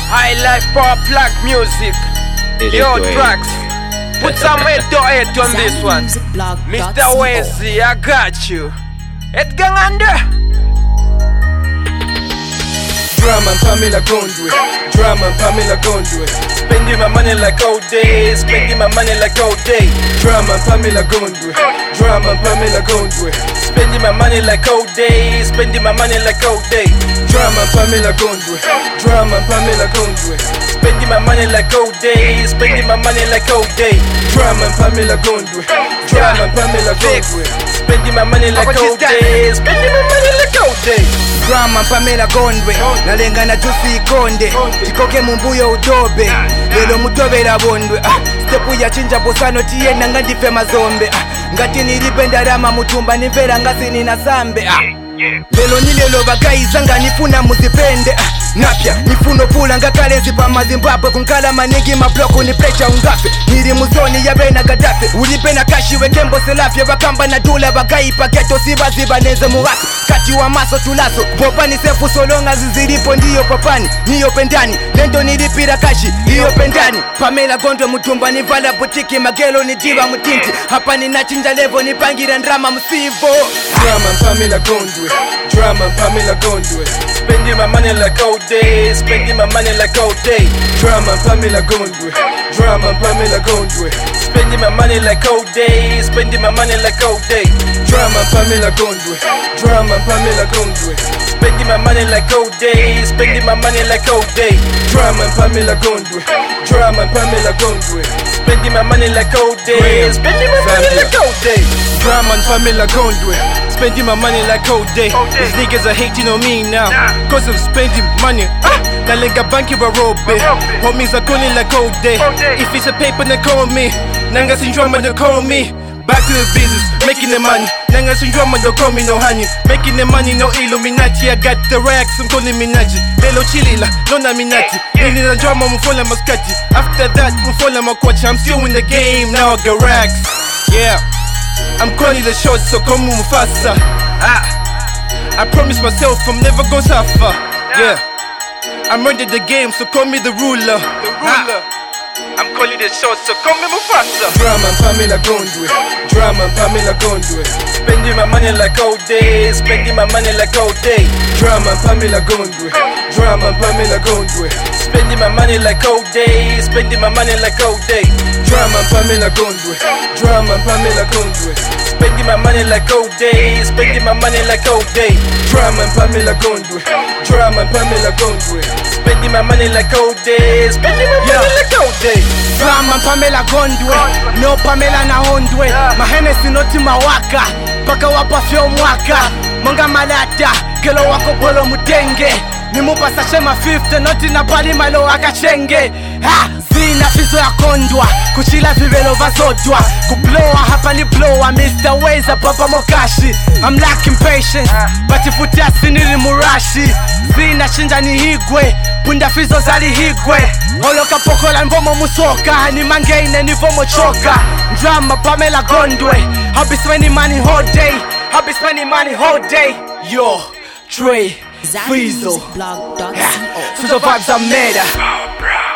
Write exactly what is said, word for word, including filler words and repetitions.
High life power plug music. Yo, tracks. Put some head to head on this one. Mister Wesley, I got you. It gang under. Drama and Pamela Gondwe, drama and Pamela Gondwe. Spending my money like all day, spending my money like all day. Drama and Pamela Gondwe, drama and Pamela Gondwe. Spending my money like all day, spending my money like all day. Drama and Pamela Gondwe, drama and Pamela Gondwe. Spending my money like all day, spending my money like all day. Drama and Pamela Gondwe, drama and Pamela Gondwe. Spending my money like all day, spending my money like all day. Drama Pamela Gondwe, nalenga na jusi konde, chikoke mumbuyo udobe, lelo mutobera bondwe. Stepu ya chinja posano tiye nanga ndife mazombe. Ngati nilipenda rama mutumba nimvera ngasi nina sambe. Lelo ni lelo bagayiza nga nifuna muzipende. Napya nifuno pula nga kalenzi pa mazimbabwe kunkala maningi mabloku ni pressure ungafe. Niri muzoni ya bena Gaddafi ulipe na kashi wekembo selafye bakamba na dula bagayi paketo siba ziba neze muwasi. Kati wa maso tulaso popani sefu solonga zizilipo ndiyo papani niyo pendani nendo nilipira kashi niyo pendani. Pamela Gondwe mutumba nivala butiki magelo ni diva mutinti hapa ninachinja levo nipangira ndrama msivo. Drama Pamela Gondwe, drama Pamela Gondwe. Spending my money like all day, spending my money like all day. Drama Pamela Gondwe, drama Pamela Gondwe. Spending my money like all day, spending my money like all day. Drama Pamela Gondwe, drama Pamela Gondwe. Spending my money like all day, spending my money like all day. Drama Pamela Gondwe, drama Pamela Gondwe. Spending my money like all day, spending my money like all day. Drama Pamela Gondwe. Spending my money like all day. These niggas are hating on me now, cause I'm spending money. Nalenga banki wa robe, homies are calling like all day. If it's a paper then call me, nanga syndrome they call me. Back to the business, making the money. Nanga syndrome don't call me no honey. Making the money no Illuminati. I got the racks, I'm calling Minaji. Lelo chilila, no naminati. In the drama, I'm falling Mascati. After that, I'm falling my coach. I'm still in the game, now I got racks. Yeah, I'm calling the shots, so come move faster. Ah, I promise myself I'm never gonna suffer. Yeah, I'm running the game, so call me the ruler. The ruler. Ah. I'm calling the shots, so come move faster. Drama Pamela Gondwe, drama Pamela Gondwe. Spending my money like all day, spending my money like all day. Drama Pamela Gondwe, drama Pamela Gondwe. Spending my money like all day, spending my money like all day. Drama Pamela Gondwe, drama Pamela Gondwe. Spending my money like all day, spending my money like all day. Drama Pamela Gondwe, drama Pamela Gondwe. Spending my money like all day, spending my money like all day. Drama Pamela Gondwe, no Pamela na hondwe. Mahenesi noti mawaka, paka wapa fyo mwaka. Monga malata, gelo wako bolo mutenge. Nimupasa shema fifty, noti na pali malo akachenge. Ha, zina fizo ya kondwa, kuchila vivelo vasodwa. Kublowa hapa ni blowa, Mister Weza papa mokashi. I'm lacking patience, but if utasi nili murashi. Zina shinja ni higwe, punda fizo zali higwe. Holoka pokola nvomo musoka, ni mangeine ni vomo choka. Drama Pamela Gondwe, I'll be spending money all day. I'll be spending money all day. Yo, Dre, Weasel, yeah. So the vibes are made.